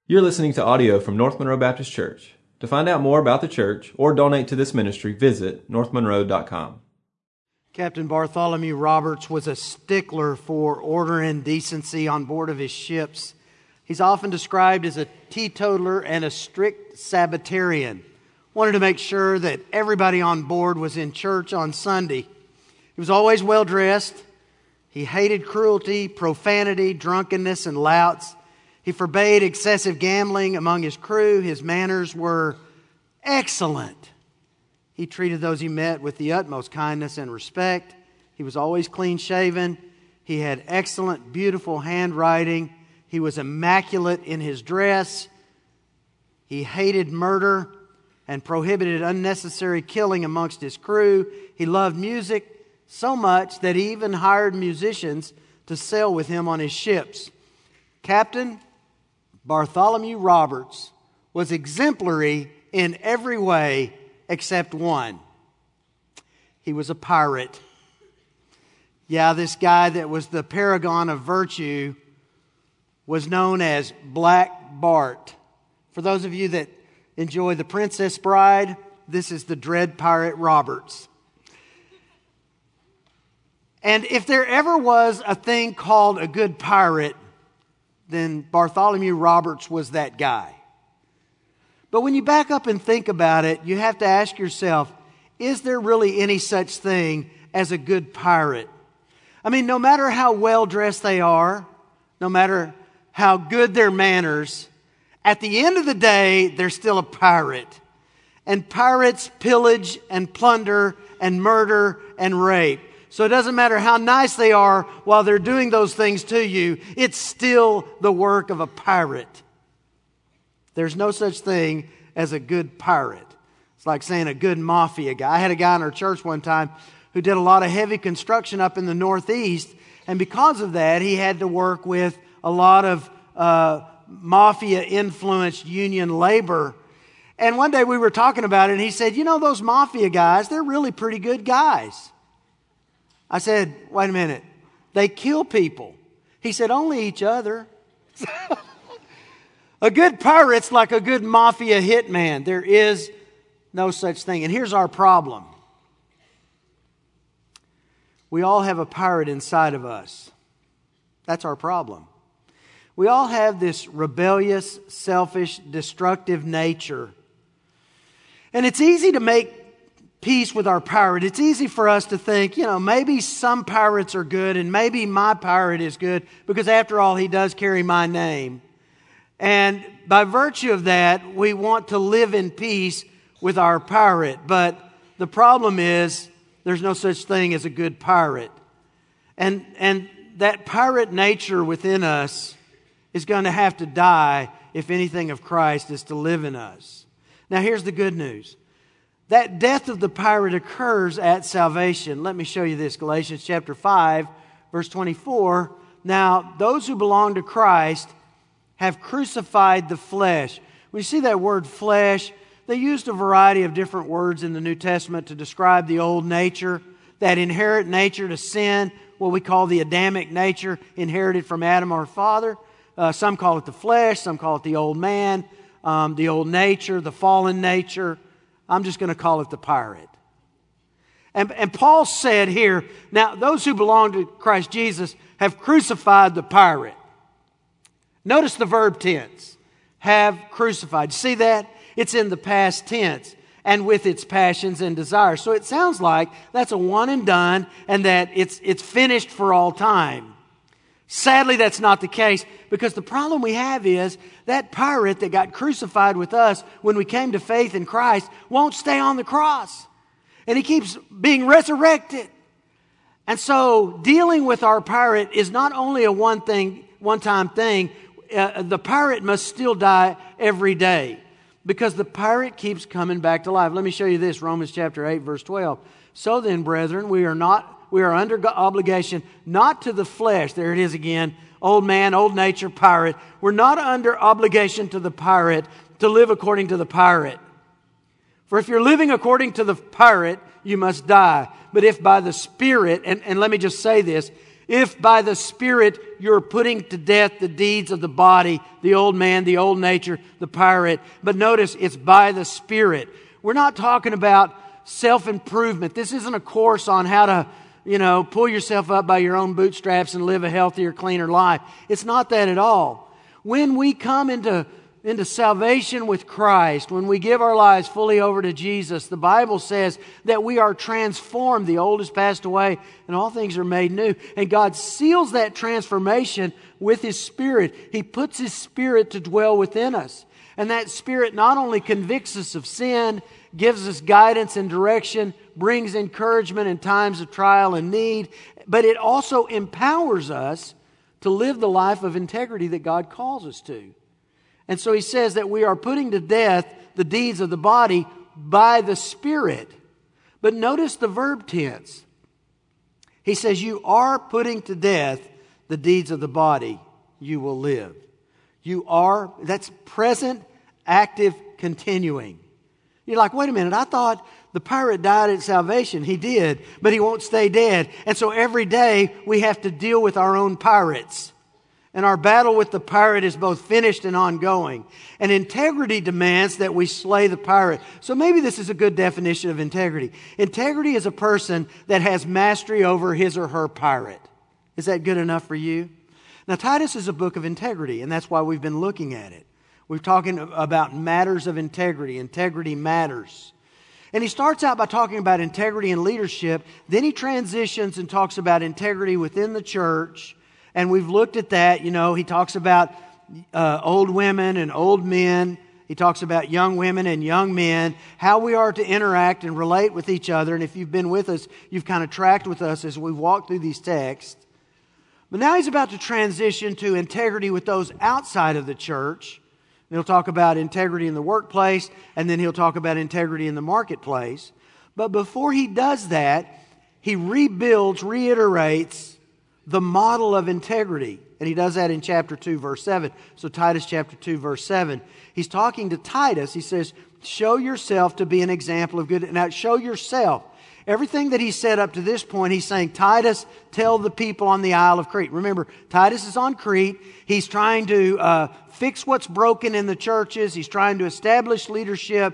You're listening to audio from North Monroe Baptist Church. To find out more about the church or donate to this ministry, visit northmonroe.com. Captain Bartholomew Roberts was a stickler for order and decency on board of his ships. He's often described as a teetotaler and a strict Sabbatarian. Wanted to make sure that everybody on board was in church on Sunday. He was always well dressed. He hated cruelty, profanity, drunkenness, and louts. He forbade excessive gambling among his crew. His manners were excellent. He treated those he met with the utmost kindness and respect. He was always clean-shaven. He had excellent, beautiful handwriting. He was immaculate in his dress. He hated murder and prohibited unnecessary killing amongst his crew. He loved music so much that he even hired musicians to sail with him on his ships. Captain Bartholomew Roberts was exemplary in every way except one. He was a pirate. Yeah, this guy that was the paragon of virtue was known as Black Bart. For those of you that enjoy The Princess Bride, this is the Dread Pirate Roberts. And if there ever was a thing called a good pirate, then Bartholomew Roberts was that guy. But when you back up and think about it, you have to ask yourself, is there really any such thing as a good pirate? I mean, no matter how well dressed they are, no matter how good their manners, at the end of the day, they're still a pirate. And pirates pillage and plunder and murder and rape. So it doesn't matter how nice they are while they're doing those things to you, it's still the work of a pirate. There's no such thing as a good pirate. It's like saying a good mafia guy. I had a guy in our church one time who did a lot of heavy construction up in the Northeast, and because of that, he had to work with a lot of mafia-influenced union labor. And one day we were talking about it, and he said, you know, those mafia guys, they're really pretty good guys. I said, wait a minute, they kill people. He said, only each other. A good pirate's like a good mafia hitman. There is no such thing. And here's our problem. We all have a pirate inside of us. That's our problem. We all have this rebellious, selfish, destructive nature. And it's easy to make peace with our pirate. It's easy for us to think, you know, maybe some pirates are good and maybe my pirate is good because after all, he does carry my name. And by virtue of that, we want to live in peace with our pirate. But the problem is there's no such thing as a good pirate. And that pirate nature within us is going to have to die if anything of Christ is to live in us. Now here's the good news. That death of the pirate occurs at salvation. Let me show you this. Galatians chapter 5, verse 24. Now, those who belong to Christ have crucified the flesh. When you see that word flesh, they used a variety of different words in the New Testament to describe the old nature, that inherent nature to sin, what we call the Adamic nature, inherited from Adam our father. Some call it the flesh, some call it the old man, the old nature, the fallen nature. I'm just going to call it the pirate. And Paul said here, now those who belong to Christ Jesus have crucified the pirate. Notice the verb tense, have crucified. See that? It's in the past tense and with its passions and desires. So it sounds like that's a one and done and that it's finished for all time. Sadly, that's not the case because the problem we have is that pirate that got crucified with us when we came to faith in Christ won't stay on the cross. And he keeps being resurrected. And so dealing with our pirate is not only a one-time thing. The pirate must still die every day because the pirate keeps coming back to life. Let me show you this, Romans chapter 8, verse 12. So then, brethren, we are under obligation, not to the flesh. There it is again. Old man, old nature, pirate. We're not under obligation to the pirate to live according to the pirate. For if you're living according to the pirate, you must die. But if by the Spirit, and let me just say this, If by the Spirit you're putting to death the deeds of the body, the old man, the old nature, the pirate. But notice, it's by the Spirit. We're not talking about self-improvement. This isn't a course on how to, pull yourself up by your own bootstraps and live a healthier, cleaner life. It's not that at all. When we come into salvation with Christ, when we give our lives fully over to Jesus, the Bible says that we are transformed. The old has passed away and all things are made new. And God seals that transformation with His Spirit. He puts His Spirit to dwell within us. And that Spirit not only convicts us of sin, gives us guidance and direction, brings encouragement in times of trial and need, but it also empowers us to live the life of integrity that God calls us to. And so He says that we are putting to death the deeds of the body by the Spirit. But notice the verb tense. He says, you are putting to death the deeds of the body, you will live. You are, that's present, active, continuing. You're like, wait a minute, I thought the pirate died at salvation. He did, but he won't stay dead. And so every day we have to deal with our own pirates. And our battle with the pirate is both finished and ongoing. And integrity demands that we slay the pirate. So maybe this is a good definition of integrity. Integrity is a person that has mastery over his or her pirate. Is that good enough for you? Now, Titus is a book of integrity, and that's why we've been looking at it. We're talking about matters of integrity. Integrity matters. And he starts out by talking about integrity in leadership. Then he transitions and talks about integrity within the church. And we've looked at that. He talks about old women and old men. He talks about young women and young men, how we are to interact and relate with each other. And if you've been with us, you've kind of tracked with us as we've walked through these texts. But now he's about to transition to integrity with those outside of the church. And he'll talk about integrity in the workplace, and then he'll talk about integrity in the marketplace. But before he does that, he reiterates the model of integrity. And he does that in chapter 2, verse 7. So Titus chapter 2, verse 7. He's talking to Titus. He says, show yourself to be an example of good. Now, show yourself. Everything that he said up to this point, he's saying, Titus, tell the people on the Isle of Crete. Remember, Titus is on Crete. He's trying to fix what's broken in the churches. He's trying to establish leadership.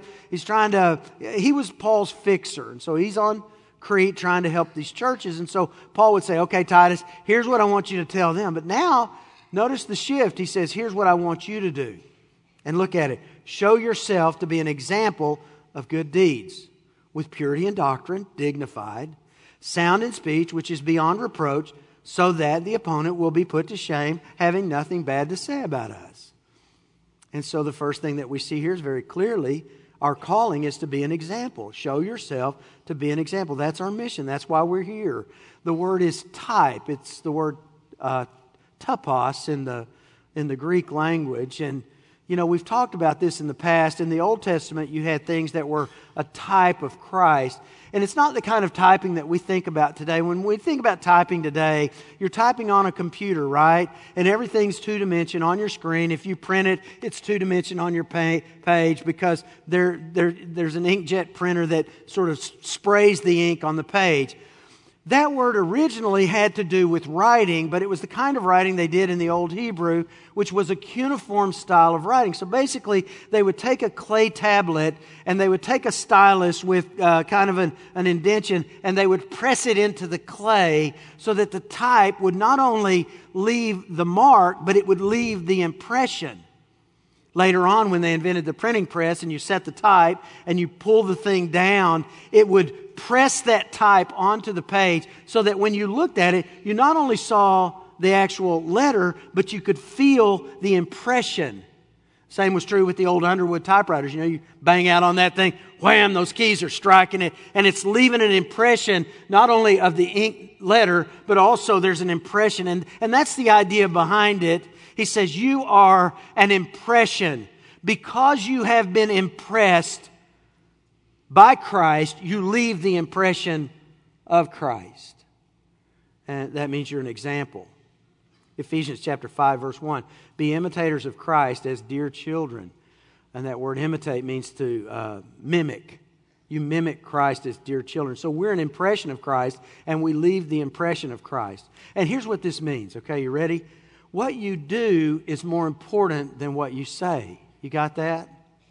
He was Paul's fixer. And so he's on Crete trying to help these churches. And so Paul would say, okay, Titus, here's what I want you to tell them. But now, notice the shift. He says, here's what I want you to do. And look at it. Show yourself to be an example of good deeds, with purity in doctrine, dignified, sound in speech, which is beyond reproach, so that the opponent will be put to shame, having nothing bad to say about us. And so the first thing that we see here is very clearly our calling is to be an example. Show yourself to be an example. That's our mission. That's why we're here. The word is type. It's the word tupos in the Greek language. And we've talked about this in the past. In the Old Testament, you had things that were a type of Christ. And it's not the kind of typing that we think about today. When we think about typing today, you're typing on a computer, right? And everything's two-dimension on your screen. If you print it, it's two-dimension on your page because there's an inkjet printer that sort of sprays the ink on the page. That word originally had to do with writing, but it was the kind of writing they did in the Old Hebrew, which was a cuneiform style of writing. So basically, they would take a clay tablet and they would take a stylus with kind of an indentation and they would press it into the clay so that the type would not only leave the mark, but it would leave the impression. Later on, when they invented the printing press and you set the type and you pull the thing down, it would press that type onto the page so that when you looked at it, you not only saw the actual letter, but you could feel the impression. Same was true with the old Underwood typewriters. You bang out on that thing, wham, those keys are striking it, and it's leaving an impression not only of the ink letter, but also there's an impression. And that's the idea behind it. He says, you are an impression. Because you have been impressed by Christ, you leave the impression of Christ. And that means you're an example. Ephesians chapter 5, verse 1. Be imitators of Christ as dear children. And that word imitate means to mimic. You mimic Christ as dear children. So we're an impression of Christ, and we leave the impression of Christ. And here's what this means, okay? You ready? What you do is more important than what you say. You got that?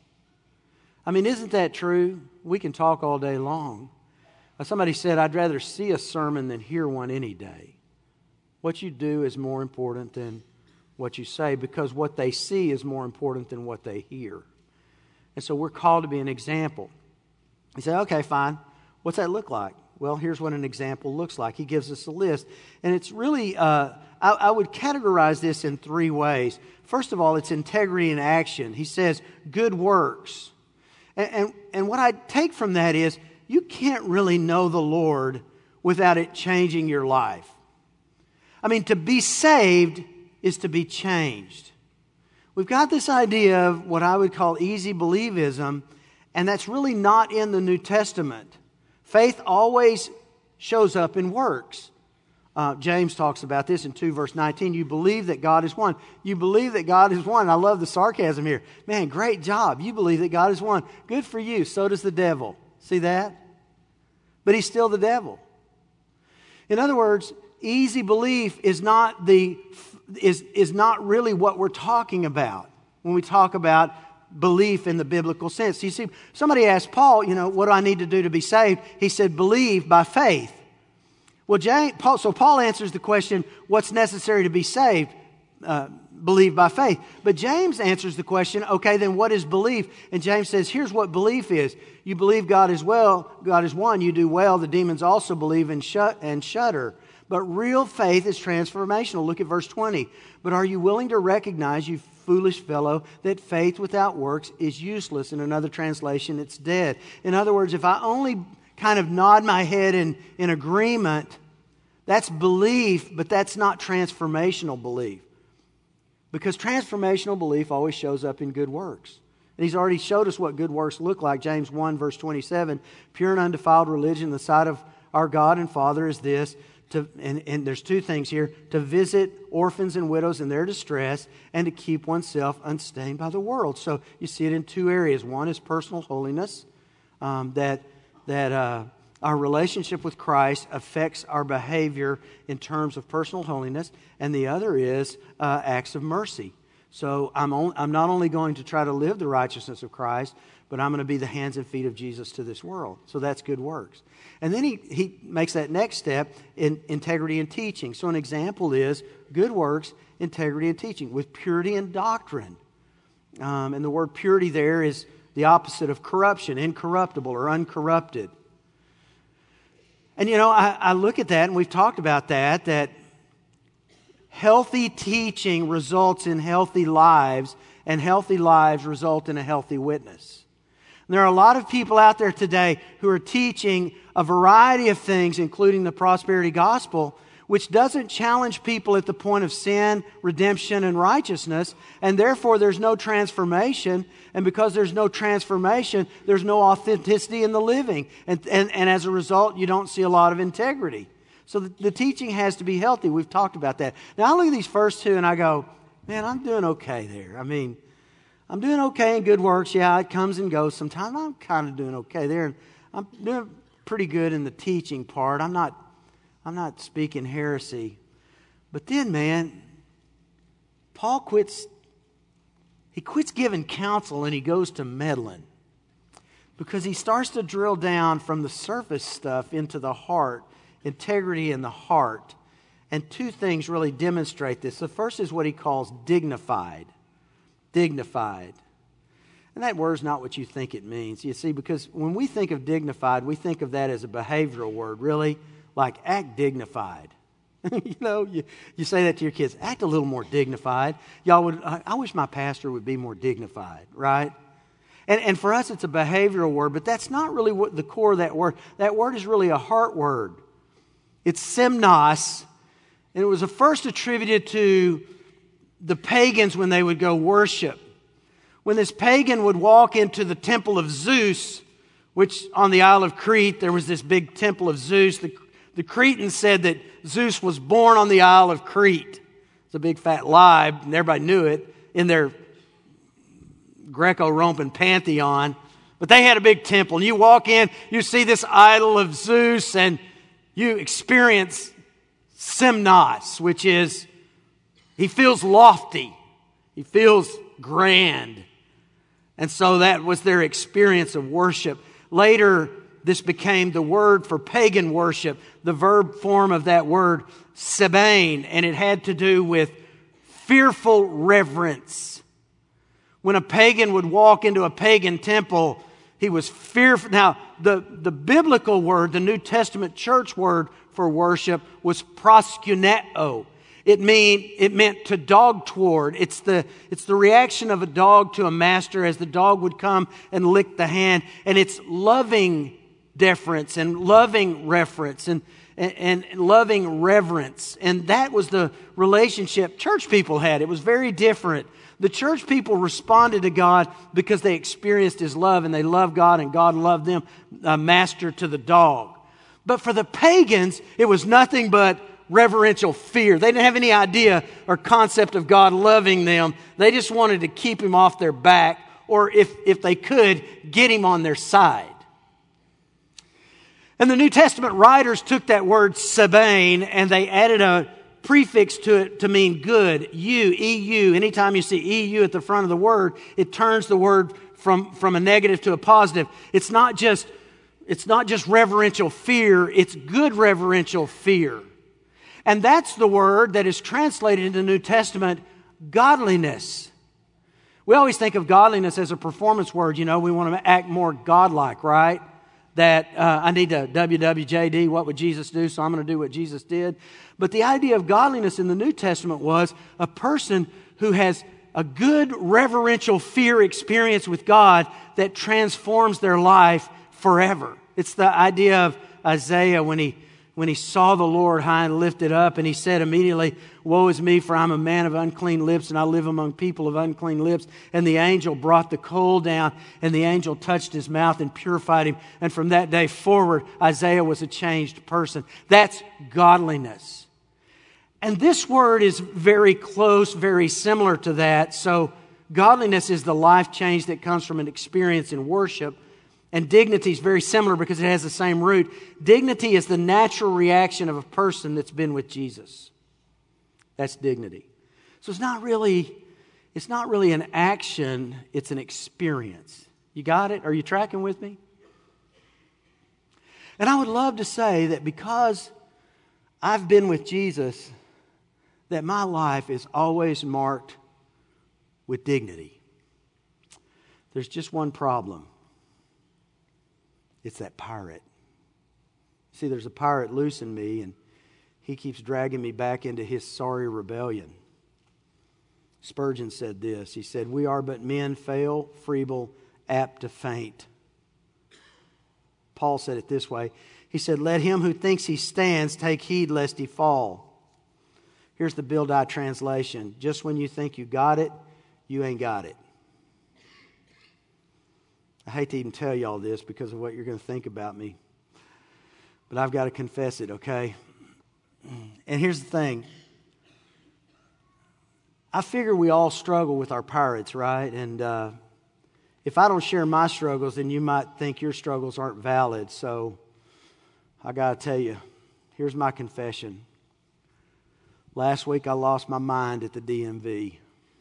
I mean, isn't that true? We can talk all day long. Somebody said, I'd rather see a sermon than hear one any day. What you do is more important than what you say, because what they see is more important than what they hear. And so we're called to be an example. You say, okay, fine. What's that look like? Well, here's what an example looks like. He gives us a list. And it's really, I would categorize this in three ways. First of all, it's integrity in action. He says, good works. And what I take from that is, you can't really know the Lord without it changing your life. I mean, to be saved is to be changed. We've got this idea of what I would call easy believism, and that's really not in the New Testament. Faith always shows up in works. James talks about this in 2 verse 19. You believe that God is one. You believe that God is one. I love the sarcasm here. Man, great job. You believe that God is one. Good for you. So does the devil. See that? But he's still the devil. In other words, easy belief is not really what we're talking about when we talk about belief in the biblical sense. You see, somebody asked Paul, what do I need to do to be saved? He said, believe by faith. Well, Paul answers the question, what's necessary to be saved? Believe by faith. But James answers the question, okay, then what is belief? And James says, here's what belief is. You believe God is one, you do well. The demons also believe and shudder. But real faith is transformational. Look at verse 20. But are you willing to recognize, you foolish fellow, that faith without works is useless? In another translation, it's dead. In other words, if I only kind of nod my head in agreement, that's belief, but that's not transformational belief. Because transformational belief always shows up in good works. And he's already showed us what good works look like. James 1 verse 27, pure and undefiled religion in the sight of our God and Father is this, and there's two things here, to visit orphans and widows in their distress and to keep oneself unstained by the world. So you see it in two areas. One is personal holiness, that our relationship with Christ affects our behavior in terms of personal holiness, and the other is acts of mercy. So I'm not only going to try to live the righteousness of Christ, but I'm going to be the hands and feet of Jesus to this world. So that's good works. And then he makes that next step in integrity in teaching. So an example is good works, integrity in teaching, with purity in doctrine. And the word purity there is the opposite of corruption, incorruptible or uncorrupted. And I look at that, and we've talked about that healthy teaching results in healthy lives, and healthy lives result in a healthy witness. And there are a lot of people out there today who are teaching a variety of things, including the prosperity gospel, which doesn't challenge people at the point of sin, redemption, and righteousness, and therefore there's no transformation. And because there's no transformation, there's no authenticity in the living. And as a result, you don't see a lot of integrity. So the teaching has to be healthy. We've talked about that. Now, I look at these first two and I go, man, I'm doing okay there. I mean, I'm doing okay in good works. Yeah, it comes and goes sometimes. I'm kind of doing okay there. And I'm doing pretty good in the teaching part. I'm not speaking heresy. But then, man, Paul quits giving counsel and he goes to meddling. Because he starts to drill down from the surface stuff into the heart, integrity in the heart. And two things really demonstrate this. The first is what he calls dignified. Dignified. And that word's not what you think it means. You see, because when we think of dignified, we think of that as a behavioral word, really. Like, act dignified. You say that to your kids, act a little more dignified. I wish my pastor would be more dignified, right? And for us, it's a behavioral word, but that's not really what the core of that word. That word is really a heart word. It's semnos, and it was first attributed to the pagans when they would go worship. When this pagan would walk into the temple of Zeus, which on the Isle of Crete, there was this big temple of Zeus. The Cretans said that Zeus was born on the Isle of Crete. It's a big fat lie, and everybody knew it in their Greco-Roman pantheon. But they had a big temple. And you walk in, you see this idol of Zeus, and you experience Semnos, which is, he feels lofty. He feels grand. And so that was their experience of worship. Later, this became the word for pagan worship, the verb form of that word, sebane, and it had to do with fearful reverence. When a pagan would walk into a pagan temple, he was fearful. Now, the biblical word, the New Testament church word for worship was proskuneo. It meant to dog toward. It's the reaction of a dog to a master as the dog would come and lick the hand. And it's loving deference and loving reference and loving reverence. And that was the relationship church people had. It was very different. The church people responded to God because they experienced His love and they loved God and God loved them, master to the dog. But for the pagans, it was nothing but reverential fear. They didn't have any idea or concept of God loving them. They just wanted to keep Him off their back, or if they could, get Him on their side. And the New Testament writers took that word sebane and they added a prefix to it to mean good. EU. Anytime you see EU at the front of the word, it turns the word from a negative to a positive. It's not just reverential fear, it's good reverential fear. And that's the word that is translated into the New Testament, godliness. We always think of godliness as a performance word. You know, we want to act more godlike, right? That I need to WWJD, what would Jesus do? So I'm going to do what Jesus did. But the idea of godliness in the New Testament was a person who has a good reverential fear experience with God that transforms their life forever. It's the idea of Isaiah when he saw the Lord high and lifted up, and he said immediately, "Woe is me, for I'm a man of unclean lips, and I live among people of unclean lips." And the angel brought the coal down, and the angel touched his mouth and purified him. And from that day forward, Isaiah was a changed person. That's godliness. And this word is very close, very similar to that. So godliness is the life change that comes from an experience in worship. And dignity is very similar because it has the same root. Dignity is the natural reaction of a person that's been with Jesus. That's dignity. So it's not really an action, it's an experience. You got it? Are you tracking with me? And I would love to say that because I've been with Jesus, that my life is always marked with dignity. There's just one problem. It's that pirate. See, there's a pirate loose in me, and he keeps dragging me back into his sorry rebellion. Spurgeon said this. He said, "We are but men, frail, feeble, apt to faint." Paul said it this way. He said, "Let him who thinks he stands take heed lest he fall." Here's the Bildai translation. Just when you think you got it, you ain't got it. I hate to even tell y'all this because of what you're going to think about me. But I've got to confess it, okay? And here's the thing. I figure we all struggle with our pirates, right? And if I don't share my struggles, then you might think your struggles aren't valid. So I got to tell you, here's my confession. Last week I lost my mind at the DMV.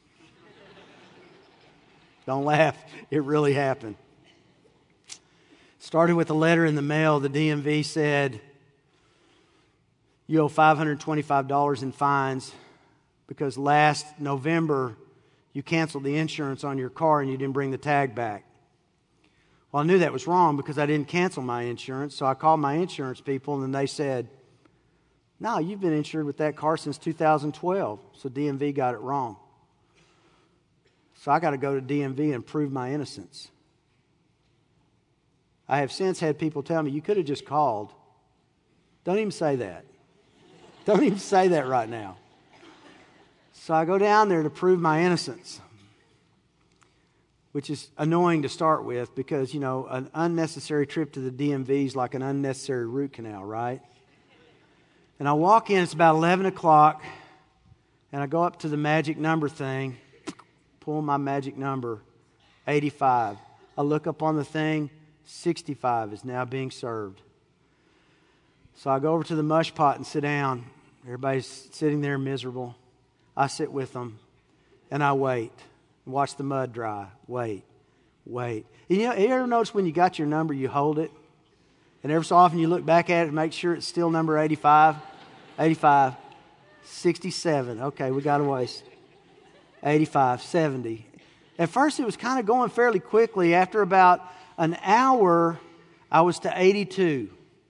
Don't laugh. It really happened. Started with a letter in the mail. The DMV said, "You owe $525 in fines because last November you canceled the insurance on your car and you didn't bring the tag back." Well, I knew that was wrong because I didn't cancel my insurance. So I called my insurance people, and then they said, "No, you've been insured with that car since 2012. So DMV got it wrong. So I got to go to DMV and prove my innocence. I have since had people tell me, "You could have just called." Don't even say that. Don't even say that right now. So I go down there to prove my innocence, which is annoying to start with because, you know, an unnecessary trip to the DMV is like an unnecessary root canal, right? And I walk in, it's about 11 o'clock, and I go up to the magic number thing, pull my magic number, 85. I look up on the thing, 65 is now being served. So I go over to the mush pot and sit down. Everybody's sitting there miserable. I sit with them and I wait. Watch the mud dry. Wait. You ever notice when you got your number, you hold it? And every so often you look back at it and make sure it's still number 85. 85. 67. Okay, we got a ways. 85. 70. At first it was kind of going fairly quickly. After about an hour, I was to 82.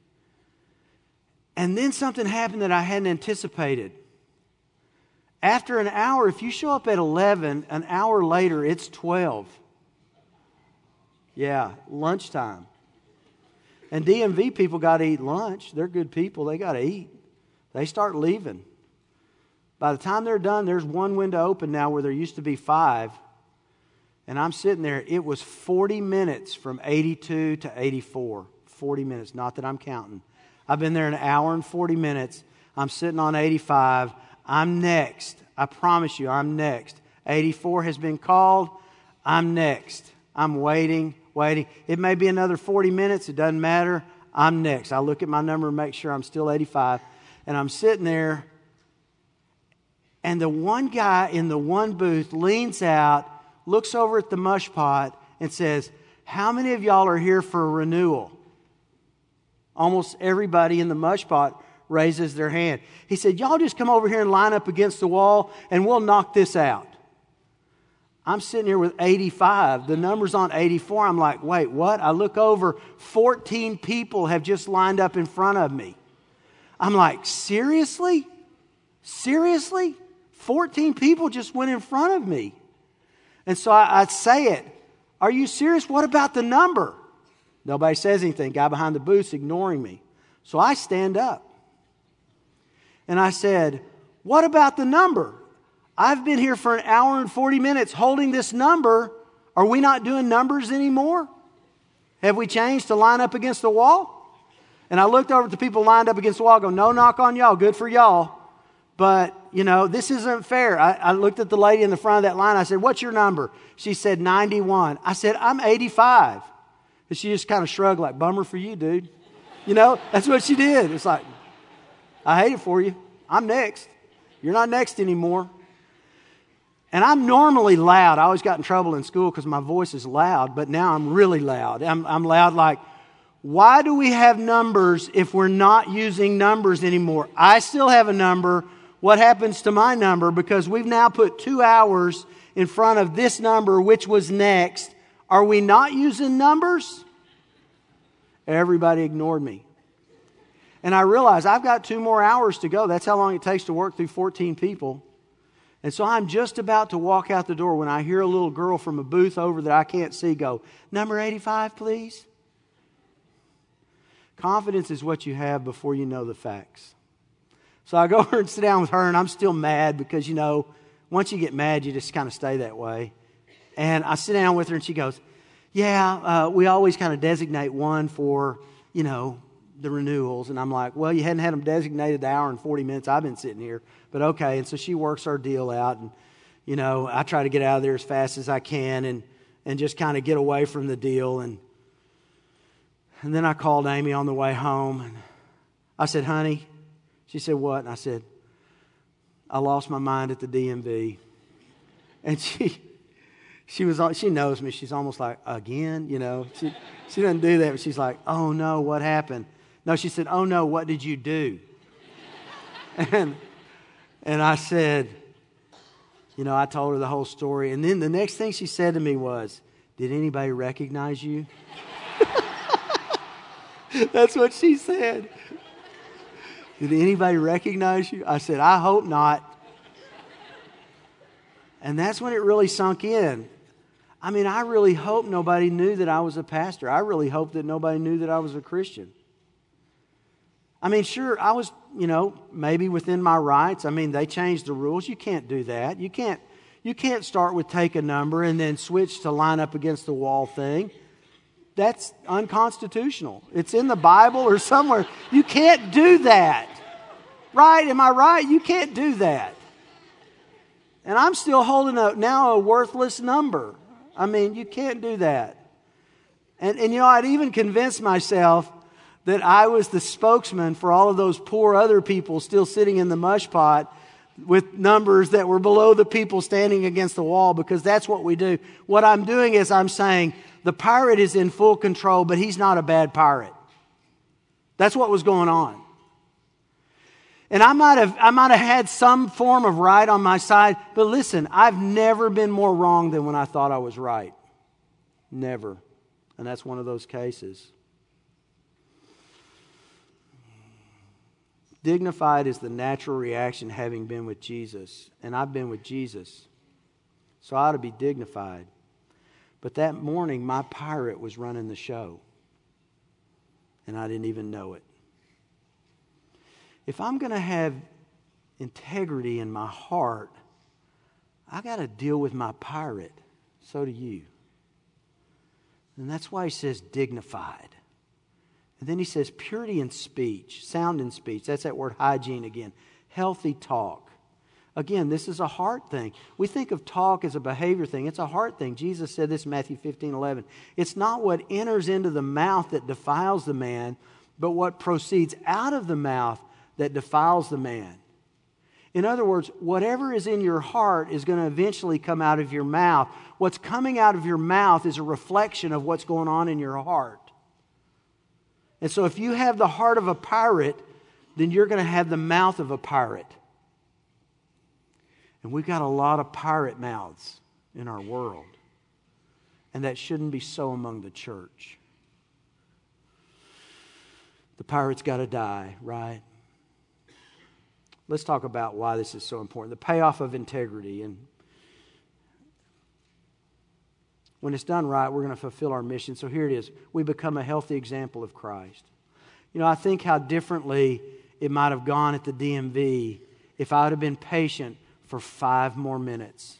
And then something happened that I hadn't anticipated. After an hour, if you show up at 11, an hour later, it's 12. Yeah, lunchtime. And DMV people got to eat lunch. They're good people. They got to eat. They start leaving. By the time they're done, there's one window open now where there used to be 5. And I'm sitting there. It was 40 minutes from 82 to 84. 40 minutes. Not that I'm counting. I've been there an hour and 40 minutes. I'm sitting on 85. I'm next. I promise you, I'm next. 84 has been called. I'm next. I'm waiting. It may be another 40 minutes. It doesn't matter. I'm next. I look at my number and make sure I'm still 85. And I'm sitting there. And the one guy in the one booth leans out, looks over at the mush pot, and says, "How many of y'all are here for a renewal?" Almost everybody in the mush pot raises their hand. He said, "Y'all just come over here and line up against the wall and we'll knock this out." I'm sitting here with 85. The number's on 84. I'm like, wait, what? I look over. 14 people have just lined up in front of me. I'm like, seriously? 14 people just went in front of me. And so I say it. Are you serious? What about the number? Nobody says anything. Guy behind the booth's ignoring me. So I stand up. And I said, what about the number? I've been here for an hour and 40 minutes holding this number. Are we not doing numbers anymore? Have we changed to line up against the wall? And I looked over at the people lined up against the wall. I go, no knock on y'all. Good for y'all. But, this isn't fair. I looked at the lady in the front of that line. I said, what's your number? She said 91. I said, I'm 85. And she just kind of shrugged like, bummer for you, dude. That's what she did. It's like, I hate it for you. I'm next. You're not next anymore. And I'm normally loud. I always got in trouble in school because my voice is loud, but now I'm really loud. I'm loud like, why do we have numbers if we're not using numbers anymore? I still have a number. What happens to my number? Because we've now put 2 hours in front of this number, which was next. Are we not using numbers? Everybody ignored me. And I realized I've got 2 more hours to go. That's how long it takes to work through 14 people. And so I'm just about to walk out the door when I hear a little girl from a booth over that I can't see go, number 85, please. Confidence is what you have before you know the facts. So I go over and sit down with her, and I'm still mad because, once you get mad, you just kind of stay that way. And I sit down with her, and she goes, we always kind of designate one for, the renewals. And I'm like, well, you hadn't had them designated the hour and 40 minutes I've been sitting here. But okay. And so she works our deal out. And, I try to get out of there as fast as I can and just kind of get away from the deal. And then I called Amy on the way home. And I said, honey. She said, what? And I said, I lost my mind at the DMV. And she knows me. She's almost like, again? She doesn't do that. But she's like, oh no, what happened? No, she said, oh no, what did you do? And I said, I told her the whole story. And then the next thing she said to me was, did anybody recognize you? That's what she said. Did anybody recognize you? I said, I hope not. And that's when it really sunk in. I really hope nobody knew that I was a pastor. I really hope that nobody knew that I was a Christian. Sure, I was, maybe within my rights. They changed the rules. You can't do that. You can't start with take a number and then switch to line up against the wall thing. That's unconstitutional. It's in the Bible or somewhere. You can't do that. Right? Am I right? You can't do that. And I'm still holding up now a worthless number. You can't do that. And I'd even convinced myself that I was the spokesman for all of those poor other people still sitting in the mush pot with numbers that were below the people standing against the wall, because that's what we do. What I'm doing is I'm saying the pirate is in full control, but he's not a bad pirate. That's what was going on. And I might have had some form of right on my side, but listen, I've never been more wrong than when I thought I was right. Never. And that's one of those cases. Dignified is the natural reaction having been with Jesus. And I've been with Jesus. So I ought to be dignified. But that morning, my pirate was running the show. And I didn't even know it. If I'm going to have integrity in my heart, I got to deal with my pirate. So do you. And that's why he says dignified. And then he says purity in speech, sound in speech. That's that word hygiene again. Healthy talk. Again, this is a heart thing. We think of talk as a behavior thing. It's a heart thing. Jesus said this in Matthew 15:11. It's not what enters into the mouth that defiles the man, but what proceeds out of the mouth that defiles the man. In other words, whatever is in your heart is going to eventually come out of your mouth. What's coming out of your mouth is a reflection of what's going on in your heart. And so if you have the heart of a pirate, then you're going to have the mouth of a pirate. And we've got a lot of pirate mouths in our world. And that shouldn't be so among the church. The pirate's got to die, right? Let's talk about why this is so important. The payoff of integrity. And when it's done right, we're going to fulfill our mission. So here it is. We become a healthy example of Christ. I think how differently it might have gone at the DMV if I would have been patient for 5 more minutes.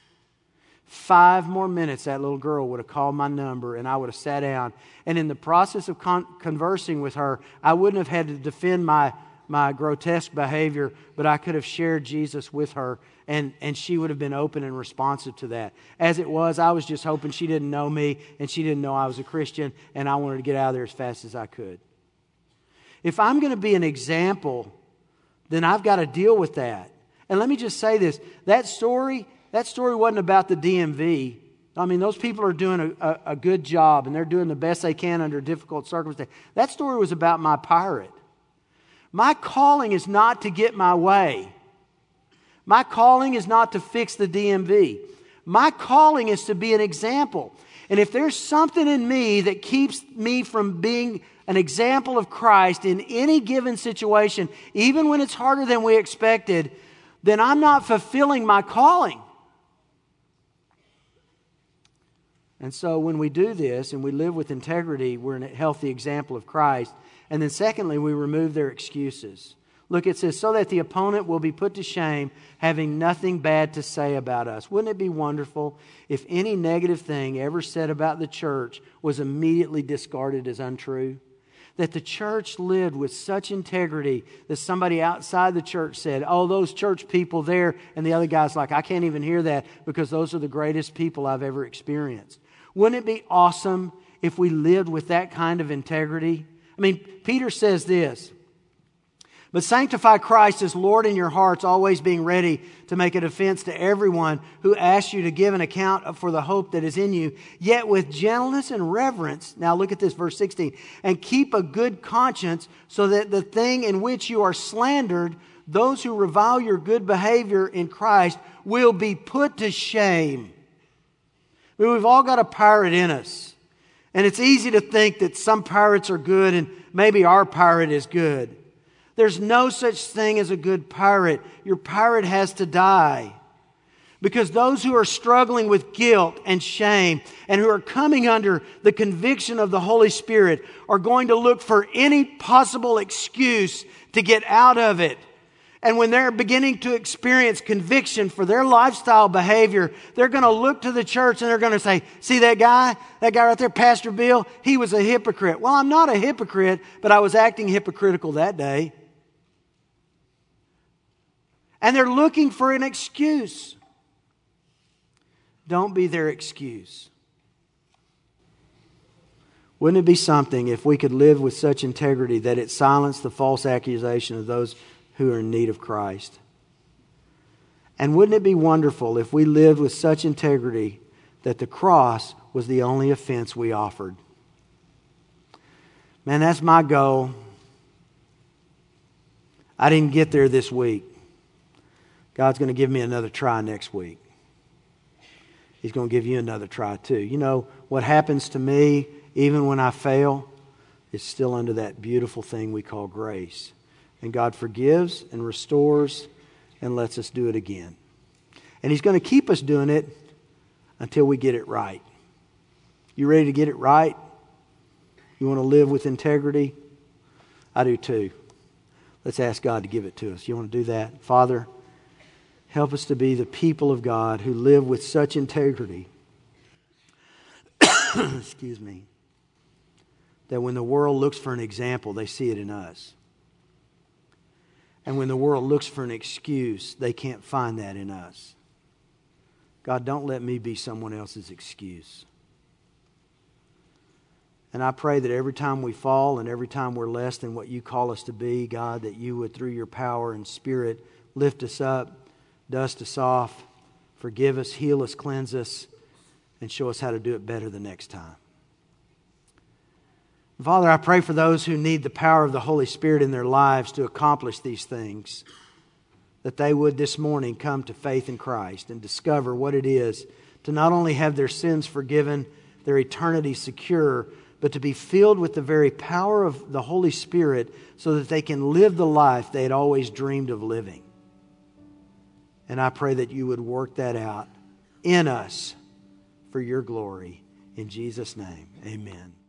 5 more minutes, that little girl would have called my number and I would have sat down. And in the process of conversing with her, I wouldn't have had to defend my grotesque behavior, but I could have shared Jesus with her, and she would have been open and responsive to that. As it was, I was just hoping she didn't know me, and she didn't know I was a Christian, and I wanted to get out of there as fast as I could. If I'm going to be an example, then I've got to deal with that. And let me just say this, that story wasn't about the DMV. I mean, those people are doing a good job, and they're doing the best they can under difficult circumstances. That story was about my pirate. My calling is not to get my way. My calling is not to fix the DMV. My calling is to be an example. And if there's something in me that keeps me from being an example of Christ in any given situation, even when it's harder than we expected, then I'm not fulfilling my calling. And so when we do this and we live with integrity, we're a healthy example of Christ. And then secondly, we remove their excuses. Look, it says, so that the opponent will be put to shame, having nothing bad to say about us. Wouldn't it be wonderful if any negative thing ever said about the church was immediately discarded as untrue? That the church lived with such integrity that somebody outside the church said, oh, those church people there, and the other guy's like, I can't even hear that because those are the greatest people I've ever experienced. Wouldn't it be awesome if we lived with that kind of integrity? I mean, Peter says this, but sanctify Christ as Lord in your hearts, always being ready to make a defense to everyone who asks you to give an account for the hope that is in you, yet with gentleness and reverence. Now look at this, verse 16. And keep a good conscience so that the thing in which you are slandered, those who revile your good behavior in Christ, will be put to shame. I mean, we've all got a pirate in us. And it's easy to think that some pirates are good and maybe our pirate is good. There's no such thing as a good pirate. Your pirate has to die. Because those who are struggling with guilt and shame and who are coming under the conviction of the Holy Spirit are going to look for any possible excuse to get out of it. And when they're beginning to experience conviction for their lifestyle behavior, they're going to look to the church and they're going to say, see that guy right there, Pastor Bill, he was a hypocrite. Well, I'm not a hypocrite, but I was acting hypocritical that day. And they're looking for an excuse. Don't be their excuse. Wouldn't it be something if we could live with such integrity that it silenced the false accusation of those who are in need of Christ? And wouldn't it be wonderful if we lived with such integrity that the cross was the only offense we offered? Man, that's my goal. I didn't get there this week. God's going to give me another try next week. He's going to give you another try too. You know, what happens to me, even when I fail, is still under that beautiful thing we call grace. And God forgives and restores and lets us do it again. And He's going to keep us doing it until we get it right. You ready to get it right? You want to live with integrity? I do too. Let's ask God to give it to us. You want to do that? Father, help us to be the people of God who live with such integrity. Excuse me. That when the world looks for an example, they see it in us. And when the world looks for an excuse, they can't find that in us. God, don't let me be someone else's excuse. And I pray that every time we fall and every time we're less than what you call us to be, God, that you would, through your power and Spirit, lift us up, dust us off, forgive us, heal us, cleanse us, and show us how to do it better the next time. Father, I pray for those who need the power of the Holy Spirit in their lives to accomplish these things, that they would this morning come to faith in Christ and discover what it is to not only have their sins forgiven, their eternity secure, but to be filled with the very power of the Holy Spirit so that they can live the life they had always dreamed of living. And I pray that you would work that out in us for your glory. In Jesus' name, amen.